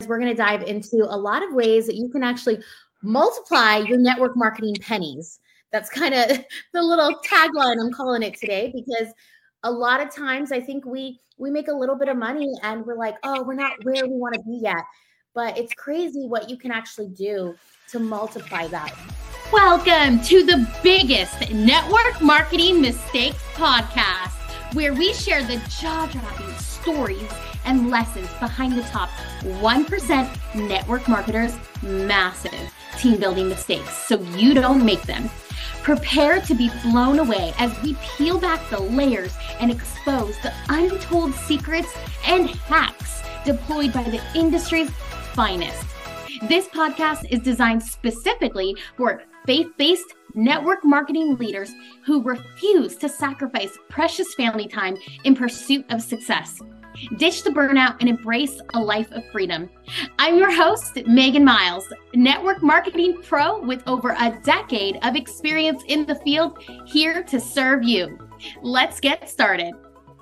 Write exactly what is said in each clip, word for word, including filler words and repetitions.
we're going to dive into a lot of ways that you can actually multiply your network marketing pennies. That's kind of the little tagline I'm calling it today, because a lot of times I think we we make a little bit of money and we're like, oh, we're not where we want to be yet. But it's crazy what you can actually do to multiply that. Welcome to the biggest network marketing mistakes podcast, where we share the jaw-dropping stories and lessons behind the top one percent network marketers' massive team building mistakes so you don't make them. Prepare to be blown away as we peel back the layers and expose the untold secrets and hacks deployed by the industry's finest. This podcast is designed specifically for faith-based network marketing leaders who refuse to sacrifice precious family time in pursuit of success. Ditch the burnout and embrace a life of freedom. I'm your host, Megan Miles, network marketing pro with over a decade of experience in the field, here to serve you. Let's get started.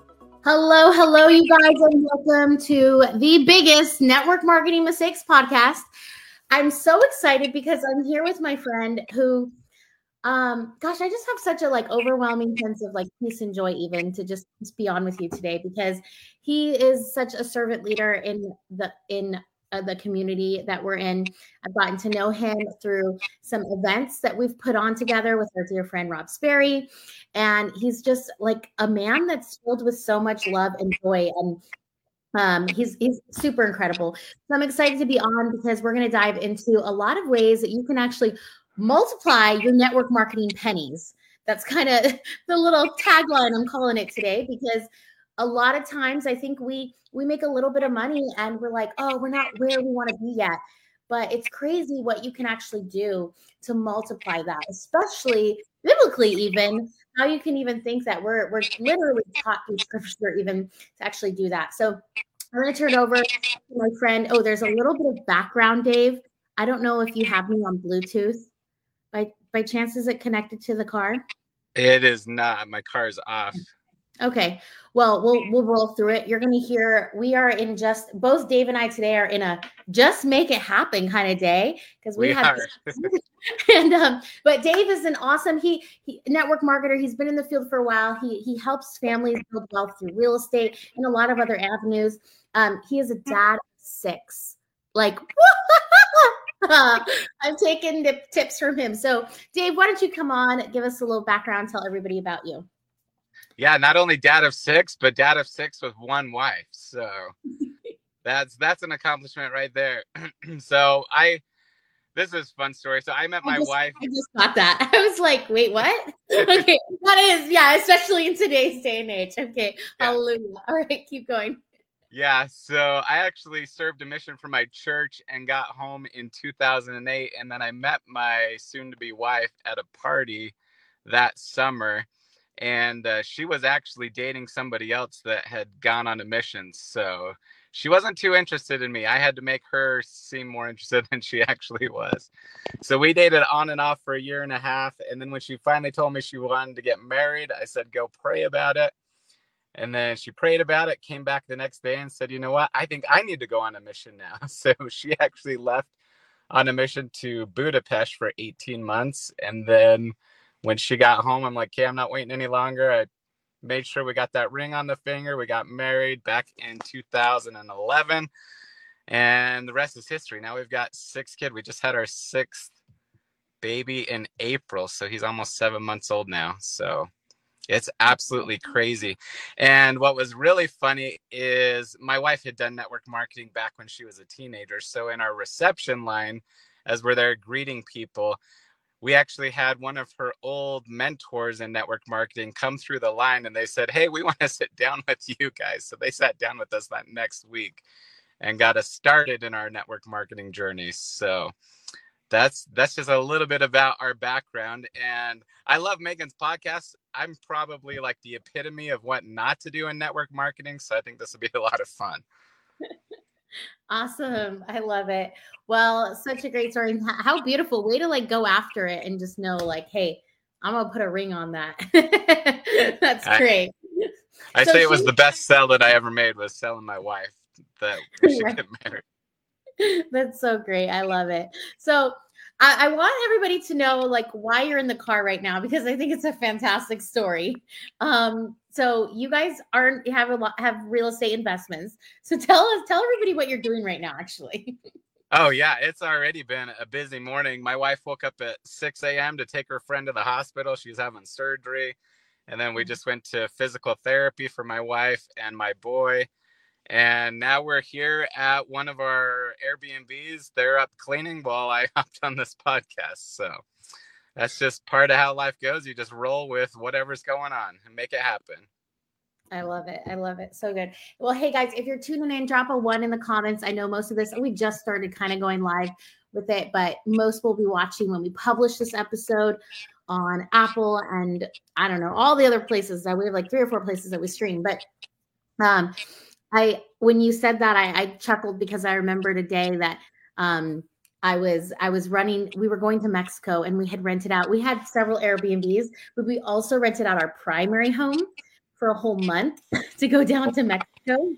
Hello, hello, you guys, and welcome to the biggest network marketing mistakes podcast. I'm so excited because I'm here with my friend who, um, gosh, I just have such a like overwhelming sense of like peace and joy even to just, just be on with you today, because he is such a servant leader in the in uh, the community that we're in. I've gotten to know him through some events that we've put on together with our dear friend Rob Sperry, and he's just like a man that's filled with so much love and joy, and Um, he's he's super incredible. So I'm excited to be on because we're going to dive into a lot of ways that you can actually multiply your network marketing pennies. That's kind of the little tagline I'm calling it today, because a lot of times I think we we make a little bit of money and we're like, oh, we're not where we want to be yet. But it's crazy what you can actually do to multiply that, especially biblically, even how you can even think that we're we're literally taught through scripture even to actually do that. So I'm going to turn it over to my friend. Oh, there's a little bit of background, Dave. I don't know if you have me on Bluetooth. By by chance, is it connected to the car? It is not. My car is off. Okay. Well, we'll we'll roll through it. You're going to hear, we are in just, both Dave and I today are in a just make it happen kind of day, because we, we have and um but Dave is an awesome he, he network marketer. He's been in the field for a while. He he helps families build wealth through real estate and a lot of other avenues. Um he is a dad of six. Like I'm taking dip, tips from him. So Dave, why don't you come on, give us a little background, tell everybody about you. Yeah, not only dad of six, but dad of six with one wife. So that's that's an accomplishment right there. So I, this is a fun story. So I met my I just, wife. I just got that. I was like, wait, what? Okay, that is, yeah, especially in today's day and age. Okay, yeah. Hallelujah. All right, keep going. Yeah, so I actually served a mission for my church and got home in two thousand eight. And then I met my soon-to-be wife at a party that summer. And uh, she was actually dating somebody else that had gone on a mission. So she wasn't too interested in me. I had to make her seem more interested than she actually was. So we dated on and off for a year and a half. And then when she finally told me she wanted to get married, I said, go pray about it. And then she prayed about it, came back the next day and said, you know what? I think I need to go on a mission now. So she actually left on a mission to Budapest for eighteen months. And then when she got home, I'm like, okay, I'm not waiting any longer. I made sure we got that ring on the finger. We got married back in two thousand eleven. And the rest is history. Now we've got six kids. We just had our sixth baby in April. So he's almost seven months old now. So it's absolutely crazy. And what was really funny is my wife had done network marketing back when she was a teenager. So in our reception line, as we're there greeting people, we actually had one of her old mentors in network marketing come through the line, and they said, hey, we want to sit down with you guys. So they sat down with us that next week and got us started in our network marketing journey. So that's that's just a little bit about our background. And I love Megan's podcast. I'm probably like the epitome of what not to do in network marketing. So I think this will be a lot of fun. Awesome. I love it. Well, such a great story. How beautiful. Way to like go after it and just know like, hey, I'm going to put a ring on that. That's great. I, I so say she, it was the best sell that I ever made was selling my wife that we should right. get married. That's so great. I love it. So I, I want everybody to know like why you're in the car right now, because I think it's a fantastic story. Um, so you guys aren't have a lot have real estate investments. So tell us, tell everybody what you're doing right now, actually. Oh yeah, it's already been a busy morning. My wife woke up at six a.m. to take her friend to the hospital. She's having surgery. And then we just went to physical therapy for my wife and my boy. And now we're here at one of our Airbnbs. They're up cleaning while I hopped on this podcast. So that's just part of how life goes. You just roll with whatever's going on and make it happen. I love it. I love it. So good. Well, hey guys, if you're tuning in, drop a one in the comments. I know most of this, we just started kind of going live with it, but most will be watching when we publish this episode on Apple and I don't know, all the other places that we have like three or four places that we stream. But um, I, when you said that, I, I chuckled because I remembered a day that um, I was, I was running, we were going to Mexico and we had rented out, we had several Airbnbs, but we also rented out our primary home for a whole month to go down to Mexico.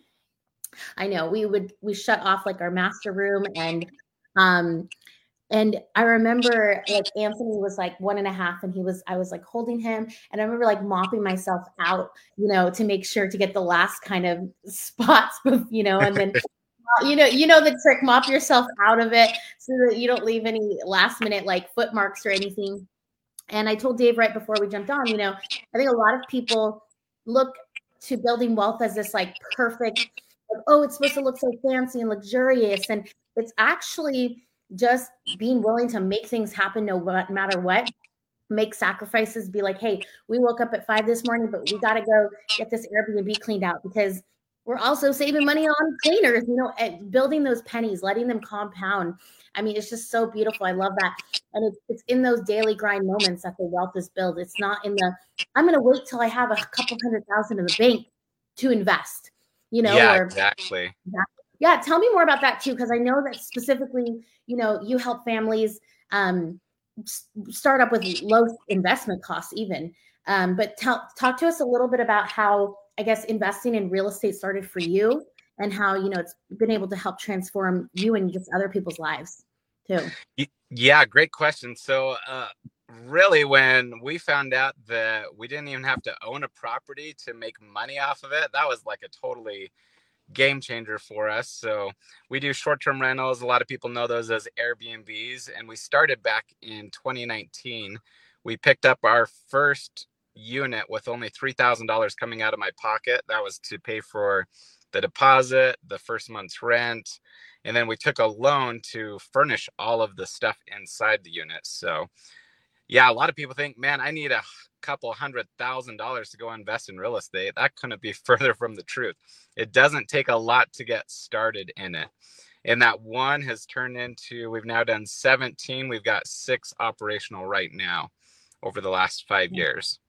I know we would, we shut off like our master room and, um, and I remember like Anthony was like one and a half and he was, I was like holding him and I remember like mopping myself out, you know, to make sure to get the last kind of spots, you know, and then, you know, you know, the trick, mop yourself out of it so that you don't leave any last minute like foot marks or anything. And I told Dave right before we jumped on, you know, I think a lot of people look to building wealth as this like perfect, like, oh, it's supposed to look so fancy and luxurious. And it's actually just being willing to make things happen no matter what, make sacrifices, be like, hey, we woke up at five this morning, but we got to go get this Airbnb cleaned out because we're also saving money on cleaners, you know, and building those pennies, letting them compound. I mean, it's just so beautiful. I love that. And it's, it's in those daily grind moments that the wealth is built. It's not in the, I'm going to wait till I have a couple hundred thousand in the bank to invest, you know? Yeah, or, exactly. Yeah. Tell me more about that too. Cause I know that specifically, you know, you help families um, start up with low investment costs even. Um, but tell, talk to us a little bit about how, I guess, investing in real estate started for you and how, you know, it's been able to help transform you and just other people's lives too. Yeah, great question. So uh, really, when we found out that we didn't even have to own a property to make money off of it, that was like a totally game changer for us. So we do short-term rentals. A lot of people know those as Airbnbs. And we started back in twenty nineteen. We picked up our first unit with only three thousand dollars coming out of my pocket. That was to pay for the deposit, the first month's rent, and then we took a loan to furnish all of the stuff inside the unit. So yeah, a lot of people think, man, I need a couple hundred thousand dollars to go invest in real estate. That couldn't be further from the truth. It doesn't take a lot to get started in it. And that one has turned into, we've now done seventeen. We've got six operational right now over the last five years.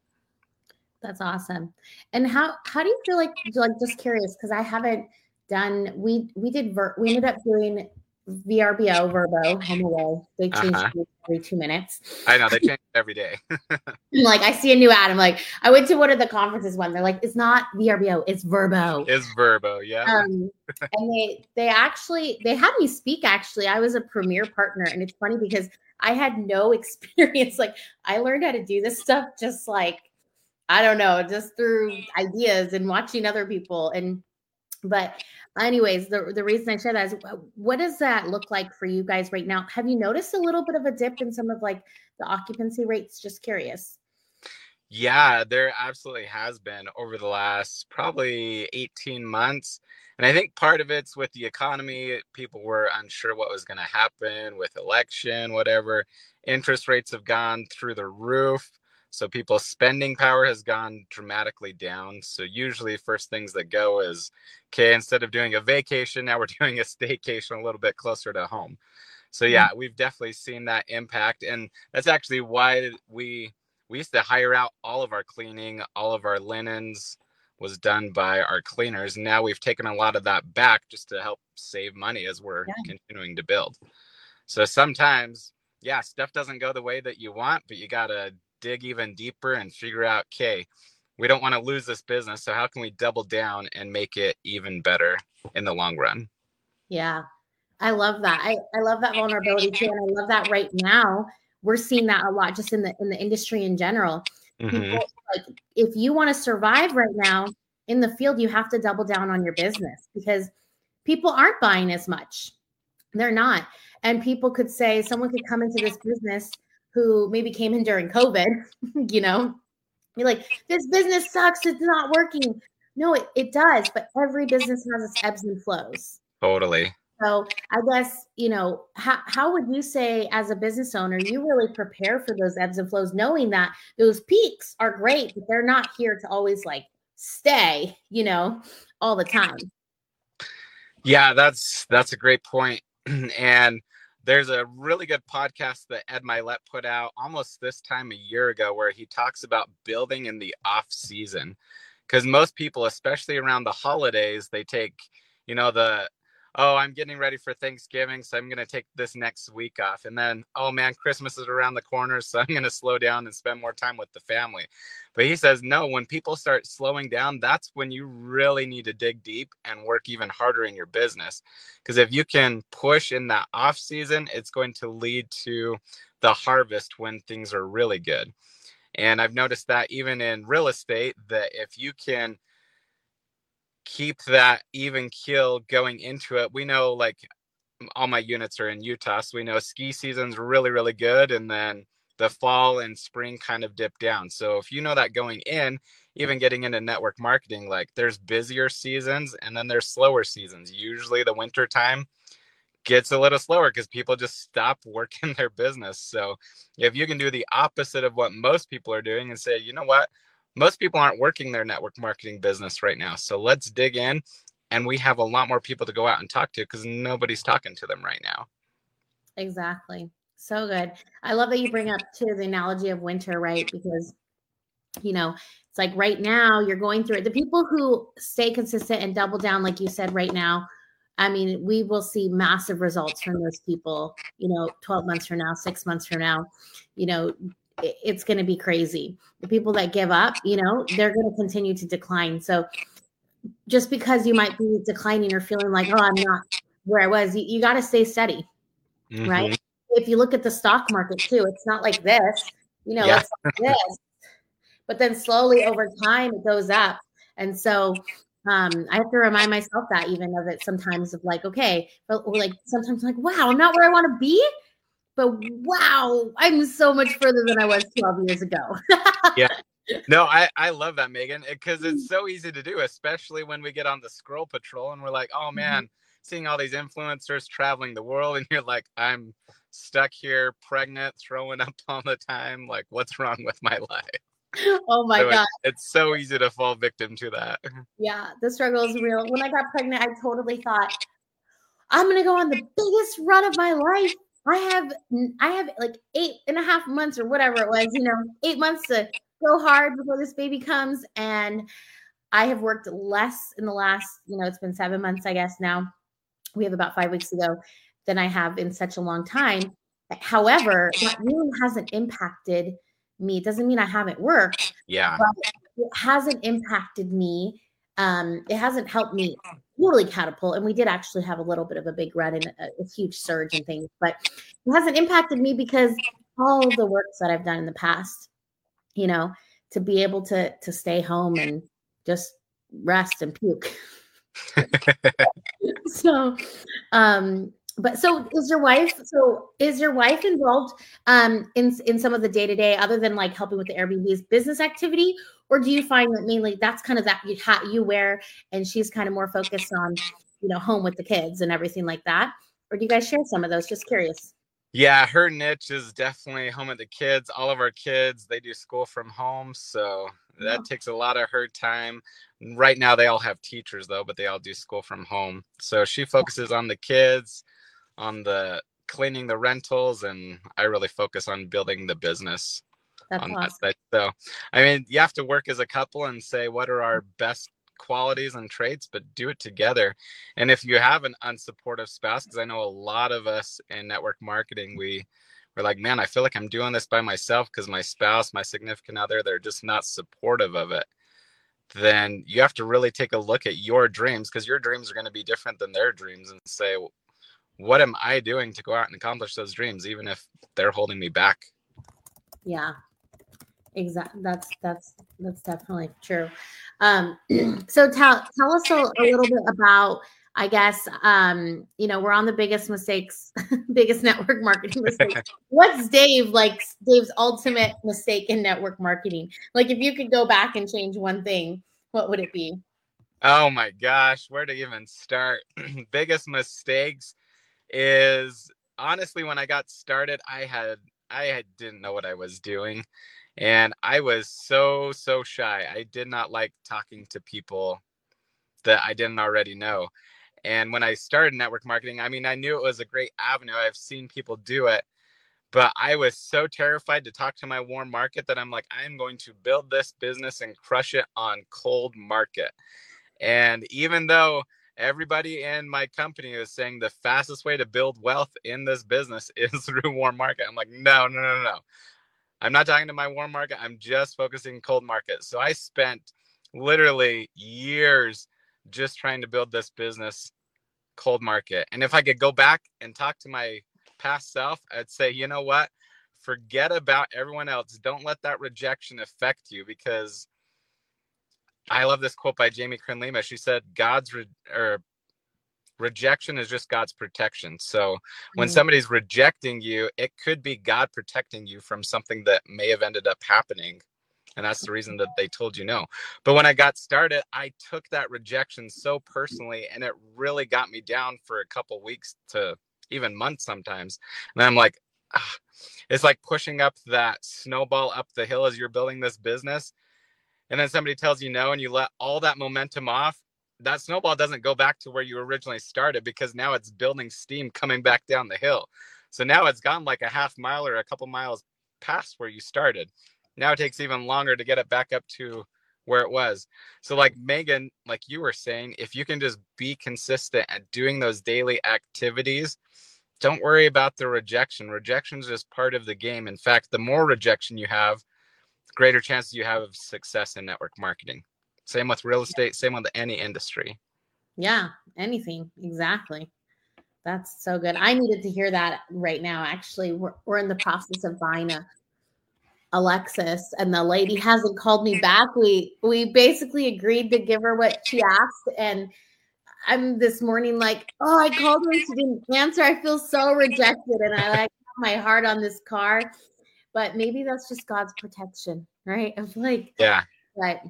That's awesome. And how, how do you feel like, like just curious, because I haven't done, we, we did, ver, we ended up doing V R B O, Verbo, home away. They changed Uh-huh. it every two minutes. I know, they change it every day. Like I see a new ad. I'm like, I went to one of the conferences one. They're like, it's not V R B O, it's Verbo. It's Verbo, yeah. Um, and they, they actually, they had me speak actually. I was a premier partner and it's funny because I had no experience. Like I learned how to do this stuff just like, I don't know, just through ideas and watching other people. And, but anyways, the, the reason I share that is what does that look like for you guys right now? Have you noticed a little bit of a dip in some of like the occupancy rates? Just curious. Yeah, there absolutely has been over the last probably eighteen months. And I think part of it's with the economy. People were unsure what was going to happen with election, whatever. Interest rates have gone through the roof. So people's spending power has gone dramatically down. So usually first things that go is, okay, instead of doing a vacation, now we're doing a staycation a little bit closer to home. So yeah, we've definitely seen that impact. And that's actually why we we used to hire out all of our cleaning, all of our linens was done by our cleaners. Now we've taken a lot of that back just to help save money as we're yeah. continuing to build. So sometimes, yeah, stuff doesn't go the way that you want, but you got to dig even deeper and figure out, okay, we don't want to lose this business. So how can we double down and make it even better in the long run? Yeah. I love that. I, I love that vulnerability too. And I love that right now we're seeing that a lot just in the in the industry in general. Mm-hmm. People, like, if you want to survive right now in the field, you have to double down on your business because people aren't buying as much. They're not. And people could say, someone could come into this business who maybe came in during COVID, you know, be like, this business sucks. It's not working. No, it, it does. But every business has its ebbs and flows. Totally. So I guess, you know, how, how would you say as a business owner, you really prepare for those ebbs and flows, knowing that those peaks are great, but they're not here to always like stay, you know, all the time. Yeah, that's, that's a great point. And there's a really good podcast that Ed Milet put out almost this time a year ago, where he talks about building in the off season. Because most people, especially around the holidays, they take, you know, the, oh, I'm getting ready for Thanksgiving, so I'm going to take this next week off. And then, oh man, Christmas is around the corner, so I'm going to slow down and spend more time with the family. But he says, no, when people start slowing down, that's when you really need to dig deep and work even harder in your business. Because if you can push in that off season, it's going to lead to the harvest when things are really good. And I've noticed that even in real estate, that if you can keep that even keel going into it. We know, like, all my units are in Utah, so we know ski season's really, really good, and then the fall and spring kind of dip down. So if you know that going in, even getting into network marketing, like, there's busier seasons and then there's slower seasons. Usually the winter time gets a little slower because people just stop working their business. So if you can do the opposite of what most people are doing and say, you know what, most people aren't working their network marketing business right now, so let's dig in, and we have a lot more people to go out and talk to because nobody's talking to them right now. Exactly. So good. I love that you bring up too the analogy of winter, right? Because, you know, it's like right now you're going through it. The people who stay consistent and double down, like you said, right now, I mean, we will see massive results from those people, you know, twelve months from now, six months from now, you know, it's going to be crazy. The people that give up, you know, they're going to continue to decline. So just because you might be declining or feeling like, oh, I'm not where I was, you, you got to stay steady, mm-hmm. right? If you look at the stock market too, it's not like this, you know, yeah. it's like this, but then slowly over time it goes up. And so um, I have to remind myself that even of it sometimes of like, okay, but like sometimes I'm like, wow, I'm not where I want to be. But wow, I'm so much further than I was twelve years ago. Yeah. No, I, I love that, Megan, because it's so easy to do, especially when we get on the scroll patrol and we're like, oh man, mm-hmm. seeing all these influencers traveling the world, and you're like, I'm stuck here, pregnant, throwing up all the time. Like, what's wrong with my life? Oh my so God. It, it's so easy to fall victim to that. Yeah, the struggle is real. When I got pregnant, I totally thought, I'm going to go on the biggest run of my life. I have, I have like eight and a half months or whatever it was, you know, eight months to go hard before this baby comes. And I have worked less in the last, you know, it's been seven months, I guess now. We have about five weeks ago than I have in such a long time. However, that really hasn't impacted me. It doesn't mean I haven't worked. Yeah. But it hasn't impacted me. Um, it hasn't helped me totally catapult. And we did actually have a little bit of a big run and a, a huge surge and things, but it hasn't impacted me because all of the works that I've done in the past, you know, to be able to, to stay home and just rest and puke. so, um, but so is your wife, so is your wife involved, um, in, in some of the day-to-day other than like helping with the Airbnb's business activity? Or do you find that mainly that's kind of that you hat you wear and she's kind of more focused on, you know, home with the kids and everything like that? Or do you guys share some of those? Just curious. Yeah, her niche is definitely home with the kids. All of our kids, they do school from home. So that oh. takes a lot of her time. Right now, they all have teachers, though, but they all do school from home. So she focuses on the kids, on the cleaning the rentals, and I really focus on building the business. That's on awesome. that side. So, I mean, you have to work as a couple and say, what are our best qualities and traits, but do it together. And if you have an unsupportive spouse, because I know a lot of us in network marketing, we we're like, man, I feel like I'm doing this by myself because my spouse, my significant other, they're just not supportive of it. Then you have to really take a look at your dreams, because your dreams are going to be different than their dreams, and say, what am I doing to go out and accomplish those dreams, even if they're holding me back? Yeah, exactly. That's, that's, that's definitely true. Um, so tell, tell us a, a little bit about, I guess, um, you know, we're on the biggest mistakes, biggest network marketing mistake. What's Dave, like Dave's ultimate mistake in network marketing? Like if you could go back and change one thing, what would it be? Oh my gosh, where to even start? Biggest mistakes is honestly, when I got started, I had, I had, didn't know what I was doing. And I was so, so shy. I did not like talking to people that I didn't already know. And when I started network marketing, I mean, I knew it was a great avenue. I've seen people do it, but I was so terrified to talk to my warm market that I'm like, I'm going to build this business and crush it on cold market. And even though everybody in my company is saying the fastest way to build wealth in this business is through warm market, I'm like, no, no, no, no. I'm not talking to my warm market. I'm just focusing cold market. So I spent literally years just trying to build this business cold market. And if I could go back and talk to my past self, I'd say, you know what? Forget about everyone else. Don't let that rejection affect you, because I love this quote by Jamie Kern Lima. She said, God's re- or rejection is just God's protection. So when Mm. somebody's rejecting you, it could be God protecting you from something that may have ended up happening. And that's the reason that they told you no. But when I got started, I took that rejection so personally, and it really got me down for a couple weeks to even months sometimes. And I'm like, ah, it's like pushing up that snowball up the hill as you're building this business. And then somebody tells you no, and you let all that momentum off. That snowball doesn't go back to where you originally started, because now it's building steam coming back down the hill. So now it's gone like a half mile or a couple miles past where you started. Now it takes even longer to get it back up to where it was. So like Megan, like you were saying, if you can just be consistent at doing those daily activities, don't worry about the rejection. Rejection is just part of the game. In fact, the more rejection you have, the greater chances you have of success in network marketing. Same with real estate, same with any industry. Yeah, anything. Exactly. That's so good. I needed to hear that right now. Actually, we're, we're in the process of buying a Alexis, and the lady hasn't called me back. We we basically agreed to give her what she asked, and I'm this morning like, oh, I called her and she didn't answer. I feel so rejected, and I like have my heart on this car. But maybe that's just God's protection, right? Of like, yeah, right.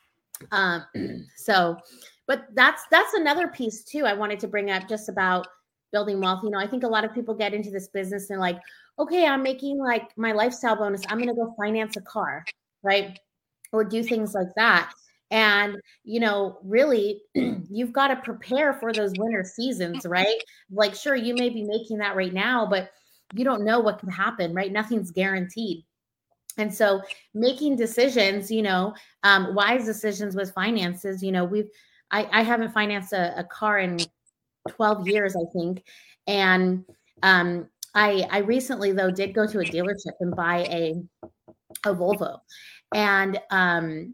Um, so, but that's that's another piece too. I wanted to bring up just about building wealth. You know, I think a lot of people get into this business and like, okay, I'm making like my lifestyle bonus. I'm going to go finance a car, right? Or do things like that. And, you know, really, you've got to prepare for those winter seasons, right? Like, sure, you may be making that right now, but you don't know what can happen, right? Nothing's guaranteed. And so making decisions, you know, um, wise decisions with finances, you know, we've, I, I haven't financed a, a car in twelve years, I think. And um, I, I recently though, did go to a dealership and buy a, a Volvo. And um,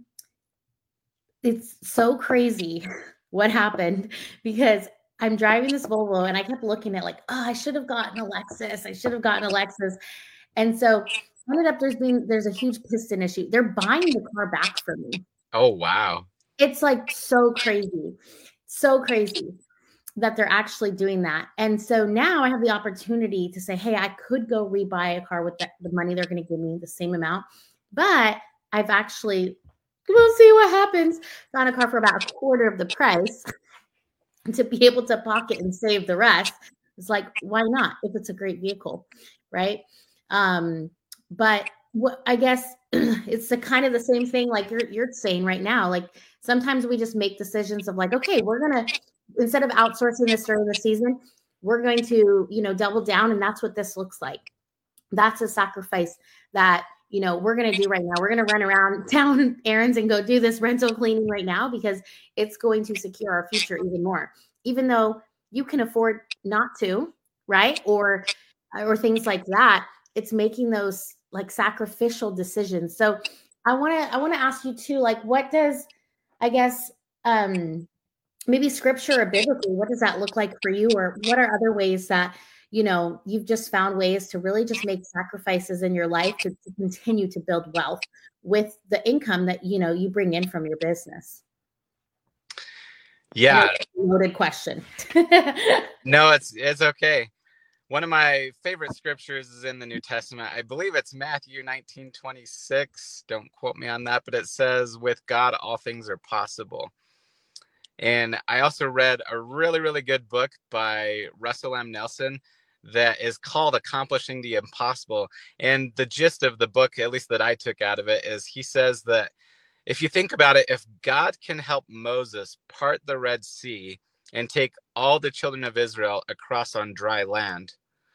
it's so crazy what happened, because I'm driving this Volvo and I kept looking at like, oh, I should have gotten a Lexus. I should have gotten a Lexus. And so ended up there's been there's a huge piston issue. They're buying the car back from me. Oh, wow. It's like so crazy, so crazy that they're actually doing that. And so now I have the opportunity to say, hey, I could go rebuy a car with the, the money they're going to give me, the same amount. But I've actually, we'll see what happens, found a car for about a quarter of the price to be able to pocket and save the rest. It's like, why not if it's a great vehicle, right? Um, But what I guess it's the kind of the same thing like you're you're saying right now. Like sometimes we just make decisions of like, okay, we're gonna, instead of outsourcing this during the season, we're going to, you know, double down, and that's what this looks like. That's a sacrifice that, you know, we're gonna do right now. We're gonna run around town errands and go do this rental cleaning right now because it's going to secure our future even more. Even though you can afford not to, right? Or or things like that. It's making those like sacrificial decisions. So I want to, I want to ask you too, like, what does, I guess, um, maybe scripture or biblically, what does that look like for you? Or what are other ways that, you know, you've just found ways to really just make sacrifices in your life to, to continue to build wealth with the income that, you know, you bring in from your business? Yeah. Loaded question. No, it's, it's okay. One of my favorite scriptures is in the New Testament. I believe it's Matthew nineteen twenty-six. Don't quote me on that, but it says, with God, all things are possible. And I also read a really, really good book by Russell M. Nelson that is called Accomplishing the Impossible. And the gist of the book, at least that I took out of it, is he says that if you think about it, if God can help Moses part the Red Sea and take all the children of Israel across on dry land,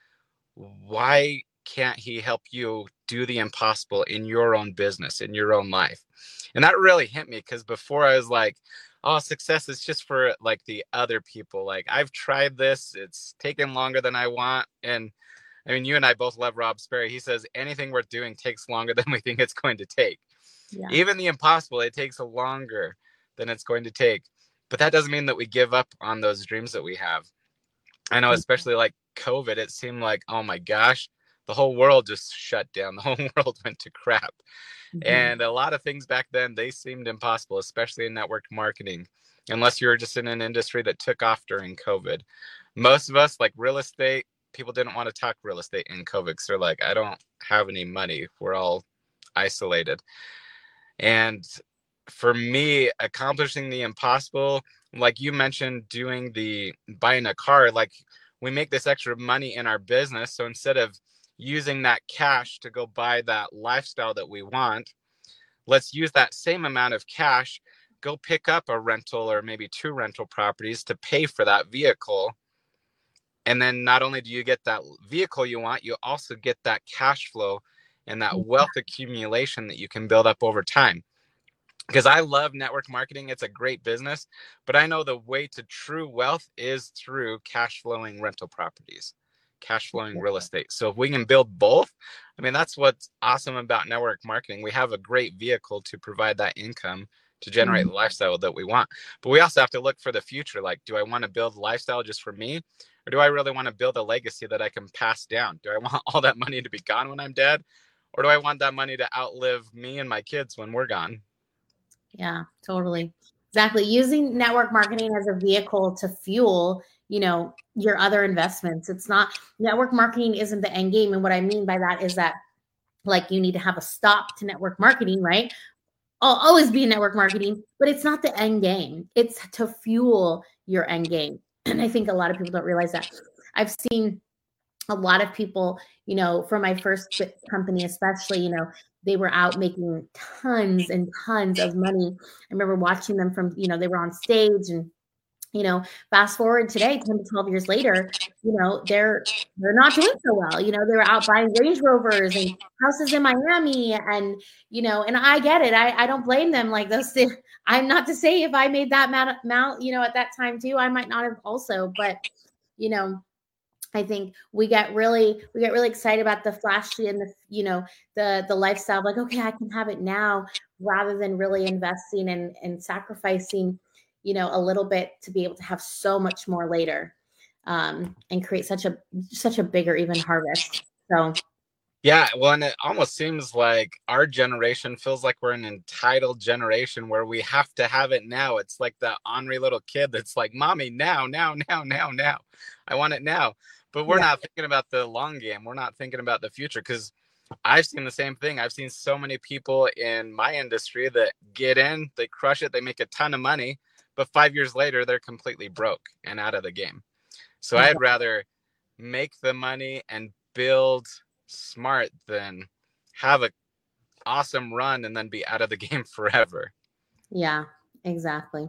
why can't he help you do the impossible in your own business, in your own life? And that really hit me, because before I was like, oh, success is just for like the other people. Like, I've tried this, it's taken longer than I want. And I mean, you and I both love Rob Sperry. He says anything worth doing takes longer than we think it's going to take. Yeah. Even the impossible, it takes longer than it's going to take. But that doesn't mean that we give up on those dreams that we have. I know, especially like COVID, it seemed like, oh my gosh, the whole world just shut down. The whole world went to crap. Mm-hmm. And a lot of things back then, they seemed impossible, especially in network marketing, unless you were just in an industry that took off during COVID. Most of us, like real estate, people didn't want to talk real estate in COVID because they're like, I don't have any money. We're all isolated. And for me, accomplishing the impossible, like you mentioned, doing the buying a car, like we make this extra money in our business. So instead of using that cash to go buy that lifestyle that we want, let's use that same amount of cash, go pick up a rental or maybe two rental properties to pay for that vehicle. And then not only do you get that vehicle you want, you also get that cash flow and that wealth accumulation that you can build up over time. Because I love network marketing. It's a great business, but I know the way to true wealth is through cash flowing rental properties, cash flowing real estate. So if we can build both, I mean, that's what's awesome about network marketing. We have a great vehicle to provide that income to generate mm-hmm. the lifestyle that we want. But we also have to look for the future. Like, do I want to build a lifestyle just for me? Or do I really want to build a legacy that I can pass down? Do I want all that money to be gone when I'm dead? Or do I want that money to outlive me and my kids when we're gone? Yeah, totally. Exactly. Using network marketing as a vehicle to fuel, you know, your other investments. It's not, network marketing isn't the end game. And what I mean by that is that, like, you need to have a stop to network marketing, right? I'll always be in network marketing, but it's not the end game. It's to fuel your end game. And I think a lot of people don't realize that. I've seen a lot of people, you know, for my first company, especially, you know, they were out making tons and tons of money. I remember watching them from, you know, they were on stage, and, you know, fast forward today, ten to twelve years later, you know, they're, they're not doing so well. You know, they were out buying Range Rovers and houses in Miami, and, you know, and I get it. I, I don't blame them. Like, those, I'm not to say if I made that amount, you know, at that time too, I might not have also, but, you know, I think we get really, we get really excited about the flashy and the, you know, the, the lifestyle, like, okay, I can have it now, rather than really investing and, and sacrificing, you know, a little bit to be able to have so much more later, um, and create such a, such a bigger even harvest. So. Yeah. Well, and it almost seems like our generation feels like we're an entitled generation where we have to have it now. It's like that ornery little kid that's like, mommy, now, now, now, now, now. I want it now. But we're yeah. not thinking about the long game. We're not thinking about the future, because I've seen the same thing. I've seen so many people in my industry that get in, they crush it, they make a ton of money, but five years later, they're completely broke and out of the game. So yeah. I'd rather make the money and build smart than have an awesome run and then be out of the game forever. Yeah, exactly.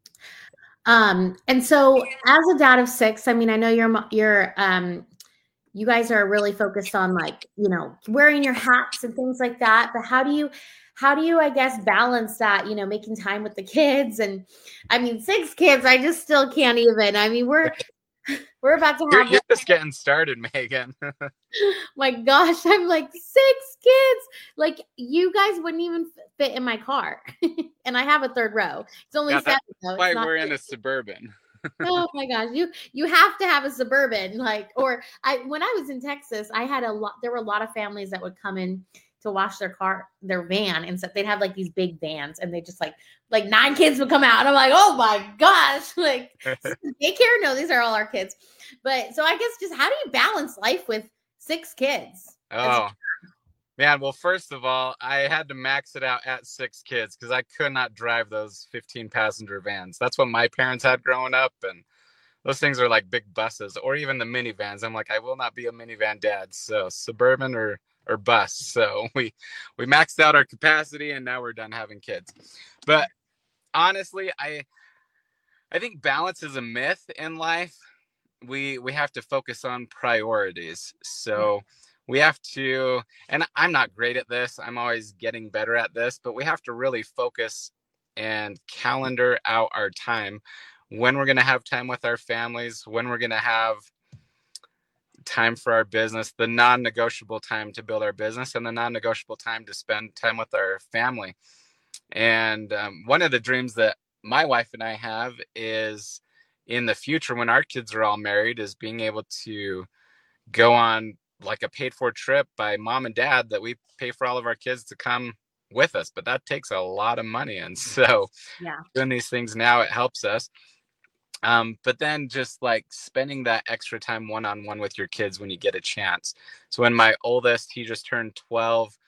Um, and so as a dad of six, I mean, I know you're, you're, um, you guys are really focused on, like, you know, wearing your hats and things like that, but how do you, how do you, I guess, balance that, you know, making time with the kids? And I mean, six kids, I just still can't even, I mean, we're, We're about to You're, have you're just getting started, Megan. my gosh, I'm like six kids. Like you guys wouldn't even fit in my car. And I have a third row. It's only Yeah, seven that's though. why It's not we're in a Suburban. Oh my gosh, you you have to have a Suburban, like, or I when I was in Texas, I had a lot. There were a lot of families that would come in to wash their car, their van, and so they'd have like these big vans, and they just like like nine kids would come out, and I'm like, oh my gosh, like daycare? No, these are all our kids. But so I guess just how do you balance life with six kids? Oh. Man, well, first of all, I had to max it out at six kids because I could not drive those fifteen passenger vans. That's what my parents had growing up. And those things are like big buses or even the minivans. I'm like, I will not be a minivan dad. So Suburban or, or bus. So we, we maxed out our capacity and now we're done having kids. But honestly, I, I think balance is a myth in life. We, we have to focus on priorities. So we have to, and I'm not great at this. I'm always getting better at this, but we have to really focus and calendar out our time when we're going to have time with our families, when we're going to have time for our business, the non-negotiable time to build our business and the non-negotiable time to spend time with our family. And um, one of the dreams that my wife and I have is in the future, when our kids are all married, is being able to go on like a paid for trip by mom and dad that we pay for all of our kids to come with us. But that takes a lot of money. And so yeah, doing these things now, it helps us. Um, but then just like spending that extra time one-on-one with your kids when you get a chance. So when my oldest, he just turned twelve,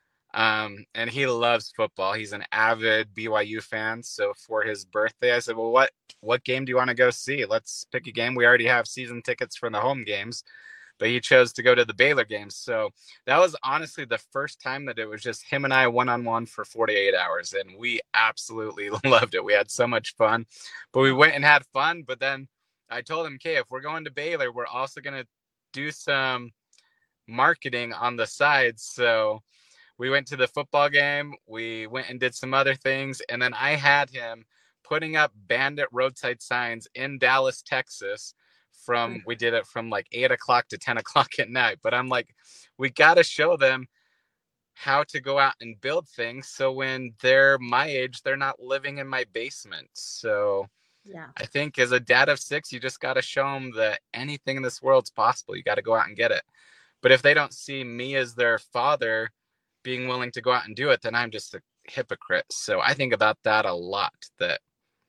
um, and he loves football. He's an avid B Y U fan. So for his birthday, I said, well, what, what game do you want to go see? Let's pick a game. We already have season tickets for the home games. But he chose to go to the Baylor games. So that was honestly the first time that it was just him and I one-on-one for forty-eight hours. And we absolutely loved it. We had so much fun. But we went and had fun. But then I told him, okay, if we're going to Baylor, we're also going to do some marketing on the side. So we went to the football game. We went and did some other things. And then I had him putting up Bandit roadside signs in Dallas, Texas. From we did it from like eight o'clock to ten o'clock at night. But I'm like, we got to show them how to go out and build things. So when they're my age, they're not living in my basement. So yeah, I think as a dad of six, you just got to show them that anything in this world's possible. You got to go out and get it. But if they don't see me as their father being willing to go out and do it, then I'm just a hypocrite. So I think about that a lot, that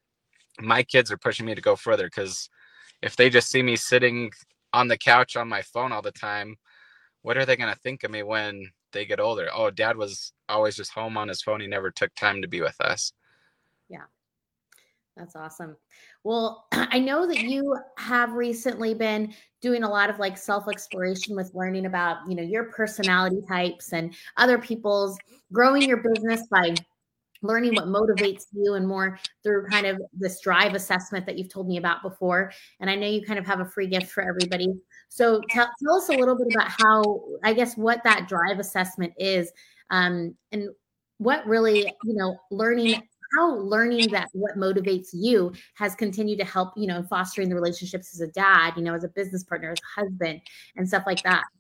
my kids are pushing me to go further, because if they just see me sitting on the couch on my phone all the time, what are they going to think of me when they get older? Oh, dad was always just home on his phone. He never took time to be with us. Yeah, that's awesome. Well, I know that you have recently been doing a lot of like self-exploration with learning about, you know, your personality types and other people's, growing your business by learning what motivates you and more through kind of this drive assessment that you've told me about before. And I know you kind of have a free gift for everybody. So tell, tell us a little bit about how, I guess, what that drive assessment is, um, and what really, you know, learning, how learning that what motivates you has continued to help, you know, fostering the relationships as a dad, you know, as a business partner, as a husband and stuff like that.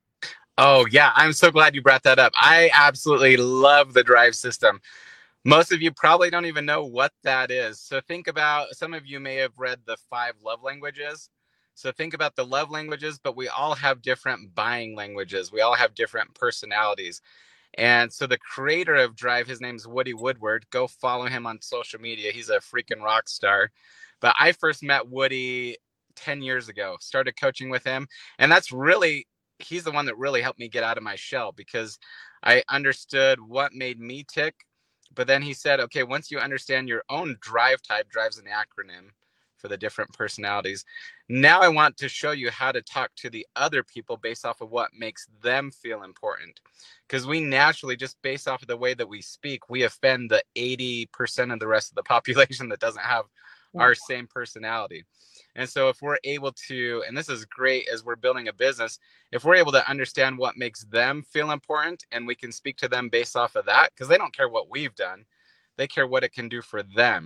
Oh yeah. I'm so glad you brought that up. I absolutely love the drive system. Most of you probably don't even know what that is. So think about, some of you may have read the five love languages. So think about the love languages, but we all have different buying languages. We all have different personalities. And so the creator of Drive, his name's Woody Woodward. Go follow him on social media. He's a freaking rock star. But I first met Woody ten years ago, started coaching with him. And that's really, he's the one that really helped me get out of my shell, because I understood what made me tick. But then he said, okay, once you understand your own drive type, drive's an acronym for the different personalities. Now I want to show you how to talk to the other people based off of what makes them feel important. Because we naturally, just based off of the way that we speak, we offend the eighty percent of the rest of the population that doesn't have yeah. our same personality. And so if we're able to, and this is great as we're building a business, if we're able to understand what makes them feel important and we can speak to them based off of that, because they don't care what we've done, they care what it can do for them.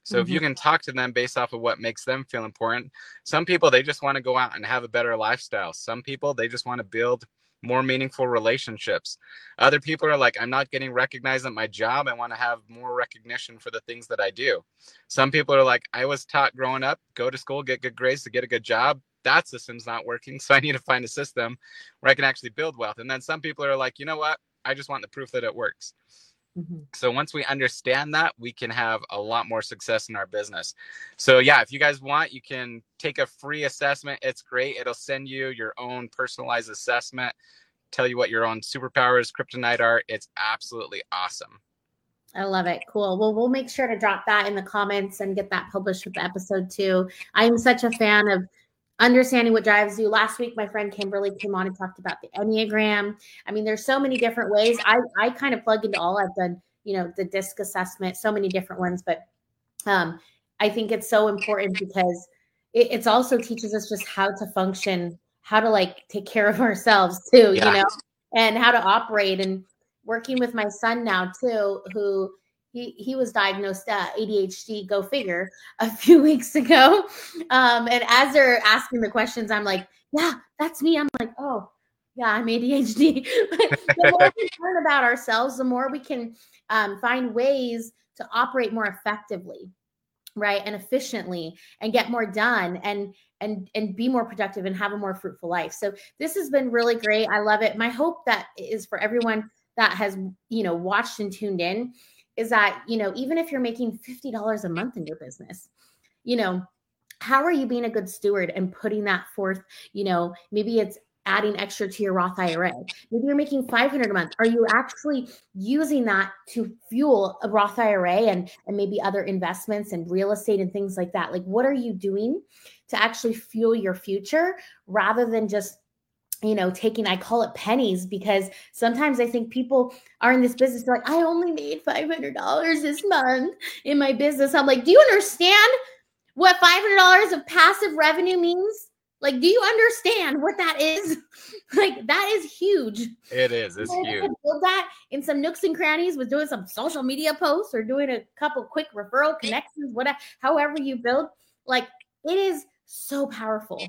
So mm-hmm. if you can talk to them based off of what makes them feel important, some people, they just want to go out and have a better lifestyle. Some people, they just want to build more meaningful relationships. Other people are like, I'm not getting recognized at my job. I want to have more recognition for the things that I do. Some people are like, I was taught growing up, go to school, get good grades to get a good job. That system's not working. So I need to find a system where I can actually build wealth. And then some people are like, you know what? I just want the proof that it works. Mm-hmm. So once we understand that, we can have a lot more success in our business. So yeah, if you guys want, you can take a free assessment. It's great. It'll send you your own personalized assessment, tell you what your own superpowers, kryptonite are. It's absolutely awesome. I love it. Cool. Well, we'll make sure to drop that in the comments and get that published with the episode too. I'm such a fan of understanding what drives you. Last week, my friend Kimberly came on and talked about the Enneagram. I mean, there's so many different ways. I, I kind of plug into all. I've done, you know, the DISC assessment, so many different ones. But um, I think it's so important because it it's also teaches us just how to function, how to like take care of ourselves too, yeah. you know, and how to operate. And working with my son now too, who He he was diagnosed uh, A D H D, go figure, a few weeks ago. Um, and as they're asking the questions, I'm like, yeah, that's me. I'm like, oh, yeah, I'm A D H D. The more we learn about ourselves, the more we can um, find ways to operate more effectively, right, and efficiently, and get more done, and and and be more productive and have a more fruitful life. So this has been really great. I love it. My hope that is for everyone that has, you know, watched and tuned in, is that, you know, even if you're making fifty dollars a month in your business, you know, how are you being a good steward and putting that forth? You know, maybe it's adding extra to your Roth I R A. Maybe you're making five hundred dollars a month. Are you actually using that to fuel a Roth I R A and, and maybe other investments and real estate and things like that? Like, what are you doing to actually fuel your future rather than just, you know, taking, I call it pennies, because sometimes I think people are in this business, they're like, I only made five hundred dollars this month in my business. I'm like, do you understand what five hundred dollars of passive revenue means? Like, do you understand what that is? Like, that is huge. It is. It's you huge. Build that in some nooks and crannies with doing some social media posts or doing a couple quick referral connections, whatever, however you build. Like, it is so powerful.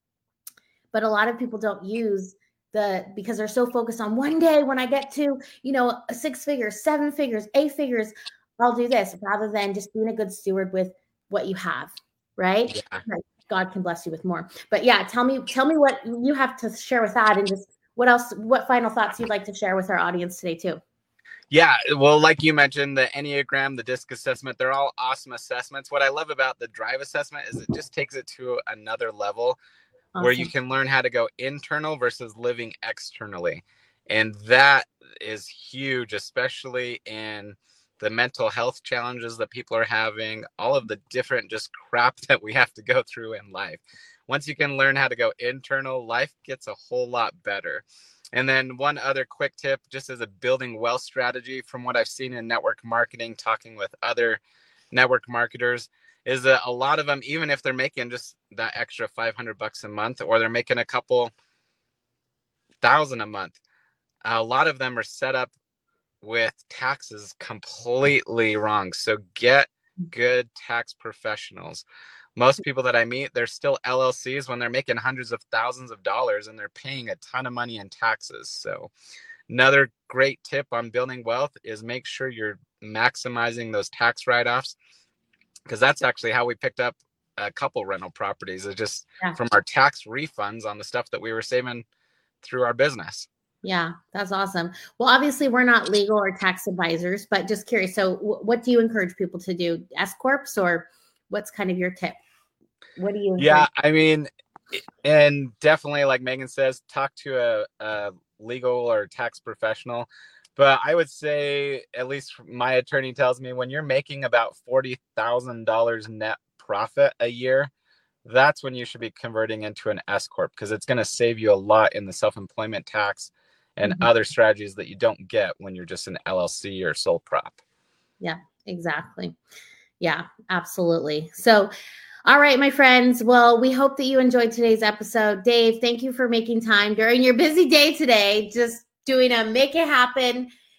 But a lot of people don't use the, because they're so focused on one day when I get to, you know, six figures, seven figures, eight figures, I'll do this, rather than just being a good steward with what you have, right? Yeah. God can bless you with more. But yeah, tell me, tell me what you have to share with that, and just what else, what final thoughts you'd like to share with our audience today too. Yeah, well, like you mentioned, the Enneagram, the DISC assessment, they're all awesome assessments. What I love about the Drive assessment is it just takes it to another level. Awesome. Where you can learn how to go internal versus living externally. And that is huge, especially in the mental health challenges that people are having, all of the different just crap that we have to go through in life. Once you can learn how to go internal, life gets a whole lot better. And then one other quick tip, just as a building wealth strategy, from what I've seen in network marketing, talking with other network marketers, is that a lot of them, even if they're making just that extra five hundred bucks a month, or they're making a couple thousand a month, a lot of them are set up with taxes completely wrong. So get good tax professionals. Most people that I meet, they're still L L Cs when they're making hundreds of thousands of dollars and they're paying a ton of money in taxes. So another great tip on building wealth is make sure you're maximizing those tax write-offs. Because that's actually how we picked up a couple rental properties, is just yeah. from our tax refunds on the stuff that we were saving through our business. Yeah, that's awesome. Well, obviously we're not legal or tax advisors, but just curious. So w- what do you encourage people to do? S corps, or what's kind of your tip? What do you encourage? Yeah, I mean, and definitely, like Megan says, talk to a, a legal or tax professional. But I would say, at least my attorney tells me, when you're making about forty thousand dollars net profit a year, that's when you should be converting into an S corp, because it's going to save you a lot in the self-employment tax and mm-hmm. other strategies that you don't get when you're just an L L C or sole prop. Yeah, exactly. Yeah, absolutely. So, all right, my friends. Well, we hope that you enjoyed today's episode. Dave, thank you for making time during your busy day today, just doing a make it happen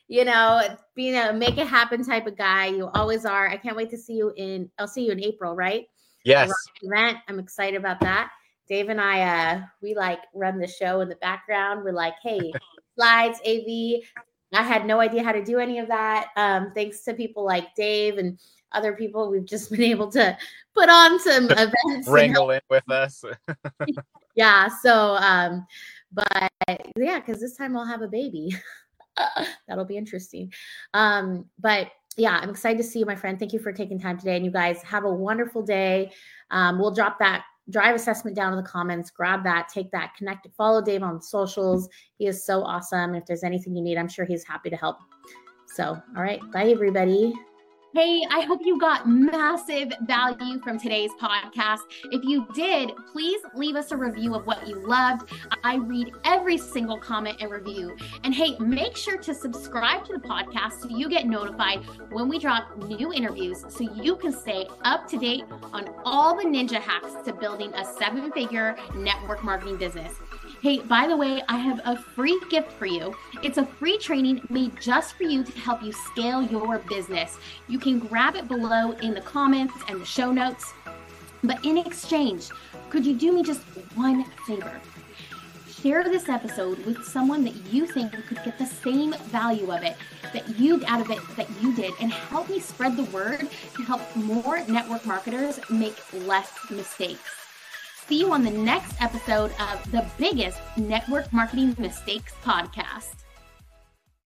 you know, being a make it happen type of guy. You always are. I can't wait to see you in, I'll see you in April, right? Yes. Event. I'm excited about that. Dave and I, uh, we like run the show in the background. We're like, hey, slides, A V. I had no idea how to do any of that. Um, thanks to people like Dave and other people, we've just been able to put on some events. Wrangle in with us. Yeah. So, um, but yeah, because this time I'll have a baby. That'll be interesting. Um, but yeah, I'm excited to see you, my friend. Thank you for taking time today. And you guys have a wonderful day. Um, we'll drop that drive assessment down in the comments. Grab that, take that, connect, follow Dave on socials. He is so awesome. If there's anything you need, I'm sure he's happy to help. So, all right. Bye, everybody. Hey, I hope you got massive value from today's podcast. If you did, please leave us a review of what you loved. I read every single comment and review. And hey, make sure to subscribe to the podcast so you get notified when we drop new interviews so you can stay up to date on all the ninja hacks to building a seven-figure network marketing business. Hey, by the way, I have a free gift for you. It's a free training made just for you to help you scale your business. You can grab it below in the comments and the show notes. But in exchange, could you do me just one favor? Share this episode with someone that you think could get the same value of it, that you out of it that you did, and help me spread the word to help more network marketers make less mistakes. See you on the next episode of the biggest Network Marketing Mistakes podcast.